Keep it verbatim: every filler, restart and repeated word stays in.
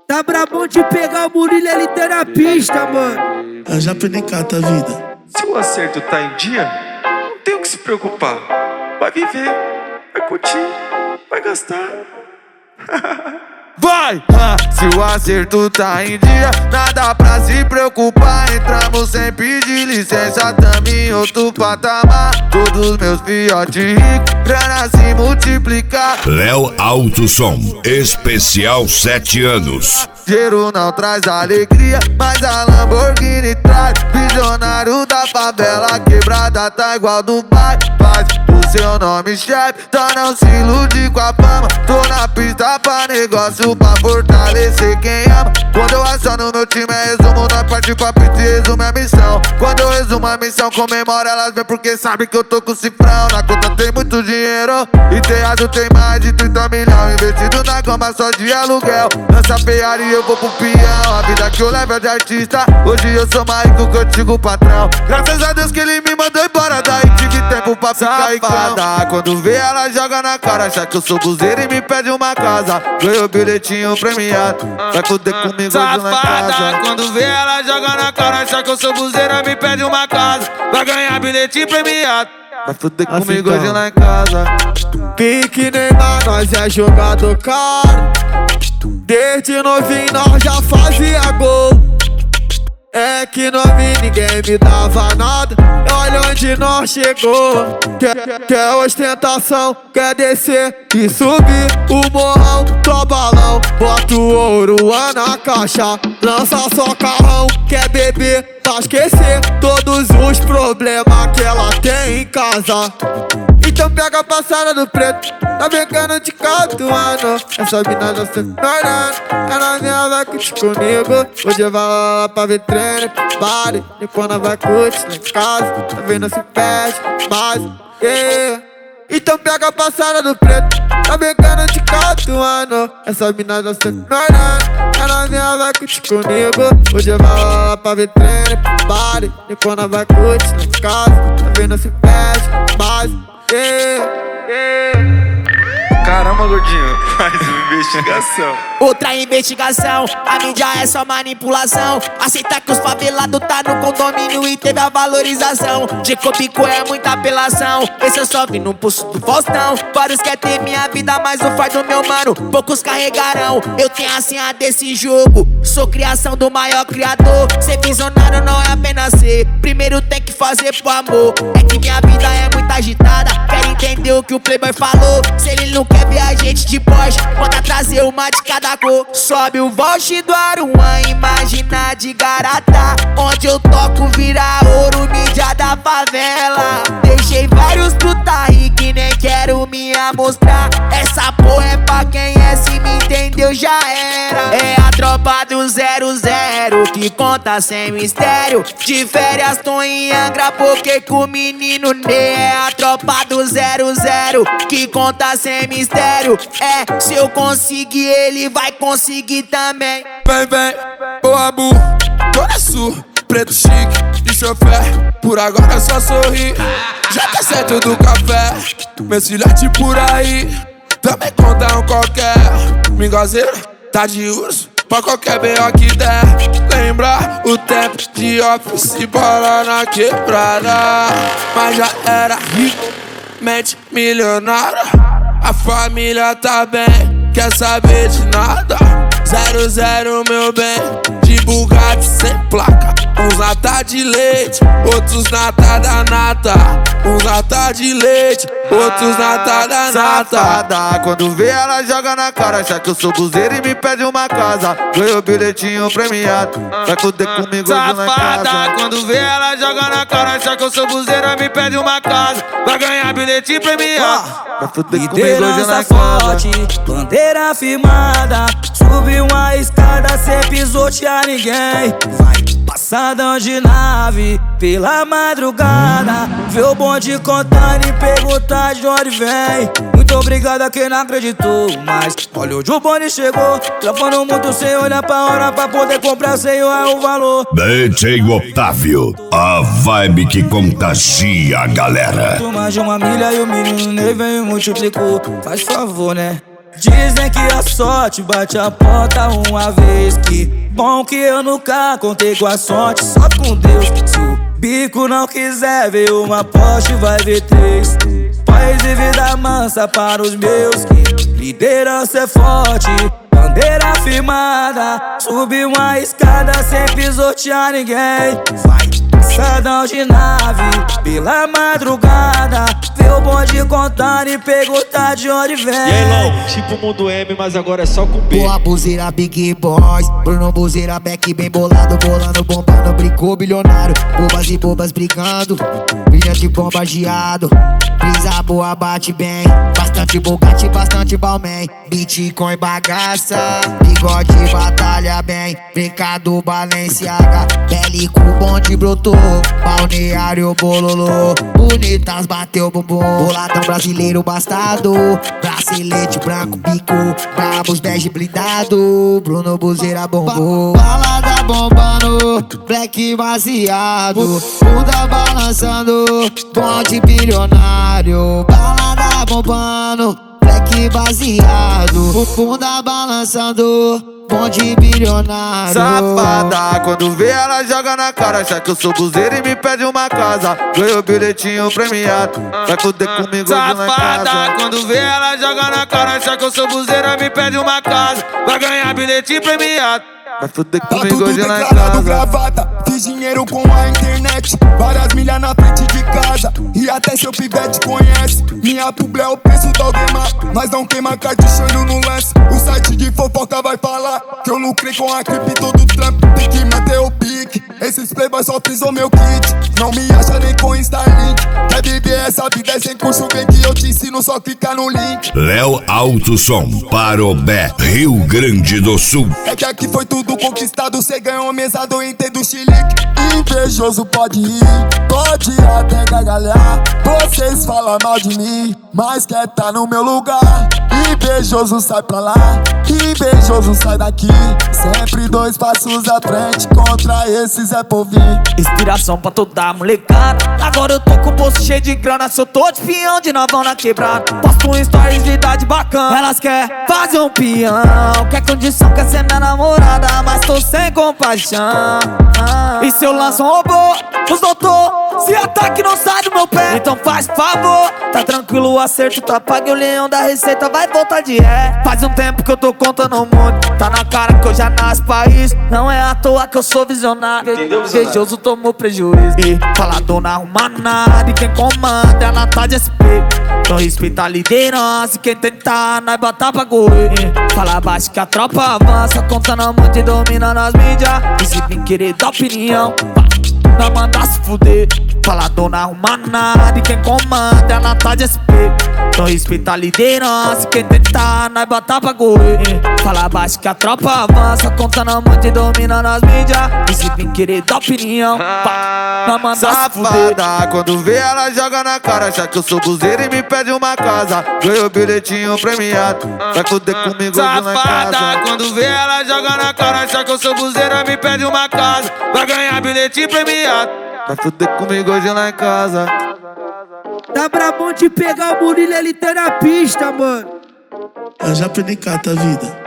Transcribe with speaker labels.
Speaker 1: Tá brabão de pegar o Murilo ali na pista, mano.
Speaker 2: Eu já perdi cata a vida.
Speaker 3: Se o acerto tá em dia, não tem o que se preocupar. Vai viver, vai curtir, vai gastar.
Speaker 4: Vai! Ah, se o acerto tá em dia, nada pra se preocupar. Entramos sem pedir licença, tamo em outro patamar. Todos meus fiotes ricos, grana se multiplicar.
Speaker 5: Léo Alto Som, especial sete anos.
Speaker 4: Dinheiro não traz alegria, mas a Lamborghini traz. Visionário da favela, quebrada tá igual Dubai. Faz o seu nome, chefe, então não se ilude com a fama. Tô na pista pra negócio, pra fortalecer quem ama. Quando eu aciono meu time é resumo, nós parte pra pista e resumo a missão. Quando eu resumo a missão, comemora, elas vêm porque sabe que eu tô com cifrão. Na conta tem muito dinheiro e teatro tem mais de trinta milhões investido na cama só de aluguel. Lança Ferrari e eu vou pro peão. A vida que eu levo é de artista, hoje eu sou mais rico que eu digo patrão. Graças a Deus que ele me mandou embora, daí tive tempo pra ficar ricão. Quando vê ela joga na cara, acha que eu sou buzeiro e me pede uma casa. Ganhou bilhetinho premiado, vai fuder comigo hoje na casa.
Speaker 6: Quando vê ela joga na cara, acha que eu sou buzeira, me pede uma casa. Vai ganhar bilhetinho premiado,
Speaker 4: vai fuder comigo hoje lá em casa.
Speaker 7: Pique Neymar, nós é jogador caro. Desde novinho nós já fazia gol. É que novinho ninguém me dava nada. Olha onde nós chegou. Quer, quer ostentação, quer descer e subir o morrão. Tô balão, bota o ouro lá na caixa. Lança só carrão, quer beber pra esquecer todos os problemas que ela tem em casa. Então pega a passada do preto, tá brincando de catuano. Essa mina já se tornando, ela minha vai curtir comigo. Hoje eu vou lá pra vitrine, body. E quando vai curtir lá em casa, tá vendo se perde, mas yeah. Então pega a passada do preto, tá brincando de catuano. Essa mina já se tornando, ela minha vai curtir comigo. Hoje eu vou lá pra vitrine, body. E quando vai curtir lá em casa, tá vendo se perde, mas yeah, yeah.
Speaker 3: Caramba, gordinho, faz uma investigação.
Speaker 8: Outra investigação, a mídia é só manipulação. Aceita que os favelados tá no condomínio e teve a valorização. Jacob é muita apelação, esse eu só vi no pulso do Faustão. Vários quer ter minha vida, mas o faz do meu mano poucos carregarão. Eu tenho a senha desse jogo, sou criação do maior criador. Ser visionário não é apenas ser, primeiro tem que fazer pro amor. É que minha vida é muito agitada, quero entender o que o playboy falou. Se ele não quer ver a gente de Porsche, manda trazer uma de cada cor. Sobe o Volte do Aruan, imagina de Garatá. Onde eu toco vira ouro, mídia da favela. Deixei vários puta que nem quero me amostrar. Essa porra é pra quem é, se me entendeu já era. É a tropa do zero zero que conta sem mistério. De férias tô em Angra porque com o menino Ney. É a tropa do zero zero que conta sem mistério. É, se eu conseguir ele vai conseguir também.
Speaker 6: Vem, vem, boa bu, toda sua, preto chique, de chofé. Por agora é só sorrir, já tá certo do café. Meus filhotes por aí, também contam qualquer mingozeiro, tá de urso pra qualquer B O que der. Lembra o tempo de office, bola na quebrada. Mas já era rico, mente milionária. A família tá bem, quer saber de nada. Zero, zero, meu bem, de Bugatti sem placa. Uns nata de leite, outros nata da nata. Uns nata de leite, outros nata da nata.
Speaker 4: Safada, quando vê ela joga na cara, acha que eu sou buzeiro e me pede uma casa. Ganhou bilhetinho premiado, vai fuder comigo hoje na casa.
Speaker 6: Safada, quando vê ela joga na cara, acha que eu sou buzeira, me pede uma casa. Vai ganhar bilhetinho premiado,
Speaker 4: vai fuder comigo
Speaker 9: Liderança
Speaker 4: hoje na
Speaker 9: forte,
Speaker 4: casa.
Speaker 9: bandeira firmada. Subiu uma escada sem pisotear ninguém. Vai passadão de nave pela madrugada. Vê o bonde contando e perguntar de onde vem. Muito obrigado a quem não acreditou, mas olha onde o bonde chegou. Trampando muito sem olhar pra hora pra poder comprar sem olhar o valor.
Speaker 5: D J Otávio, a vibe que contagia a galera.
Speaker 9: Mais de uma milha e o menino nem veio e multiplicou. Faz favor, né? Dizem que a sorte bate a porta uma vez. Que bom que eu nunca contei com a sorte, só com Deus. Se o bico não quiser ver uma Porsche, vai ver três. Paz e vida mansa para os meus, que liderança é forte, bandeira firmada. Subi uma escada sem pisotear ninguém. Vai, passadão de nave, pela madrugada. Vê o bonde contando e perguntar de onde vem.
Speaker 3: E aí, Lão, tipo Mundo M, mas agora é só com B.
Speaker 1: Boa buzeira, Big Boys, Bruno Buzeira, Beck bem bolado, bolando, bombando, brincou bilionário. Bobas e bobas brigando, brilhante bombardeado. Brisa boa, bate bem, bastante Bugatti, bastante Balmain. Bitcoin bagaça, bigode batalha bem. Brincado Balenciaga, bélico bonde brotou. Balneário bololô, bonitas bateu bumbum. Boladão brasileiro bastardo, bracelete branco, bico, brabos bege blindado. Bruno Buzeira bombou, balada bombando, black baseado, bunda balançando, bonde bilionário. Balada bombando, black baseado, bunda balançando, bonde bilionário.
Speaker 4: Safada, quando vê ela joga na cara, acha que eu sou buzeiro e me pede uma casa. Ganhou bilhetinho premiado, vai foder comigo hoje na casa.
Speaker 6: Safada, quando vê ela joga na cara, acha que eu sou buzeiro e me pede uma casa. Vai ganhar bilhetinho premiado,
Speaker 4: vai foder
Speaker 10: Tá
Speaker 4: comigo
Speaker 10: tudo
Speaker 4: hoje na
Speaker 10: declarado,
Speaker 4: casa.
Speaker 10: gravata. Fiz dinheiro com a internet, várias milhas na frente de casa. E até seu pivete conhece. Minha publi é o preço da Aldemar, mas não queima cartucho no lance. O site de fofoca vai falar que eu lucrei com a cripto do Trump. Tem que manter o pique, esses playboys só frisou meu kit. Não me acha nem com Starlink. Quer viver essa vida é sem curso, vem que eu te ensino, só clicar no link.
Speaker 5: Léo Alto Som, Parobé, Rio Grande do Sul.
Speaker 10: É que aqui foi tudo conquistado, cê ganhou mesa do Inter do Chilique. Invejoso pode ir, pode até gargalhar. Vocês falam mal de mim, mas quer tá no meu lugar. Invejoso sai pra lá, invejoso sai daqui. Sempre dois passos à frente contra esses é povinho.
Speaker 8: Inspiração pra toda molecada. Agora eu tô com o bolso cheio de grana. Se eu tô de peão, de novão na quebrada. Posto um stories de idade bacana. Elas querem fazer um peão, quer condição, quer ser minha namorada, mas tô sem compaixão. ah. E se eu lanço um robô, os doutor se ataque não sai do meu pé. Então faz favor, tá tranquilo, o acerto tá pago. E o leão da receita vai voltar de ré. Faz um tempo que eu tô contando muito, tá na cara que eu já nasci pra isso. Não é à toa que eu sou visionário. Invejoso tomou prejuízo e falador não arruma nada. E quem comanda é a Nata de S P. Então respeita a liderança e quem tentar, nós botar pra correr. Fala baixo que a tropa avança, contando muito e dominando as mídias. E se vem querer dar opinião, nós manda se fuder. Falador não arruma nada e quem comanda é a Nata de S P. Então respeita a liderança e quem tentar, nós botar pra correr. Fala baixo que a tropa avança, contando muito e dominando as mídias. E se vem querer dar opinião, nós manda se fuder.
Speaker 4: Safada, quando vê ela joga na cara, acha que eu sou buzeiro e me pede uma casa. Ganhou bilhetinho premiado, vai foder comigo hoje na
Speaker 6: safada,
Speaker 4: casa.
Speaker 6: quando vê ela joga na cara, acha que eu sou buzeiro e me pede uma casa. Vai ganhar bilhetinho premiado,
Speaker 4: vai foder comigo hoje lá em casa.
Speaker 1: Tá brabão de pegar o Murilo, ele tá na pista, mano.
Speaker 2: Eu já aprendi cata a vida.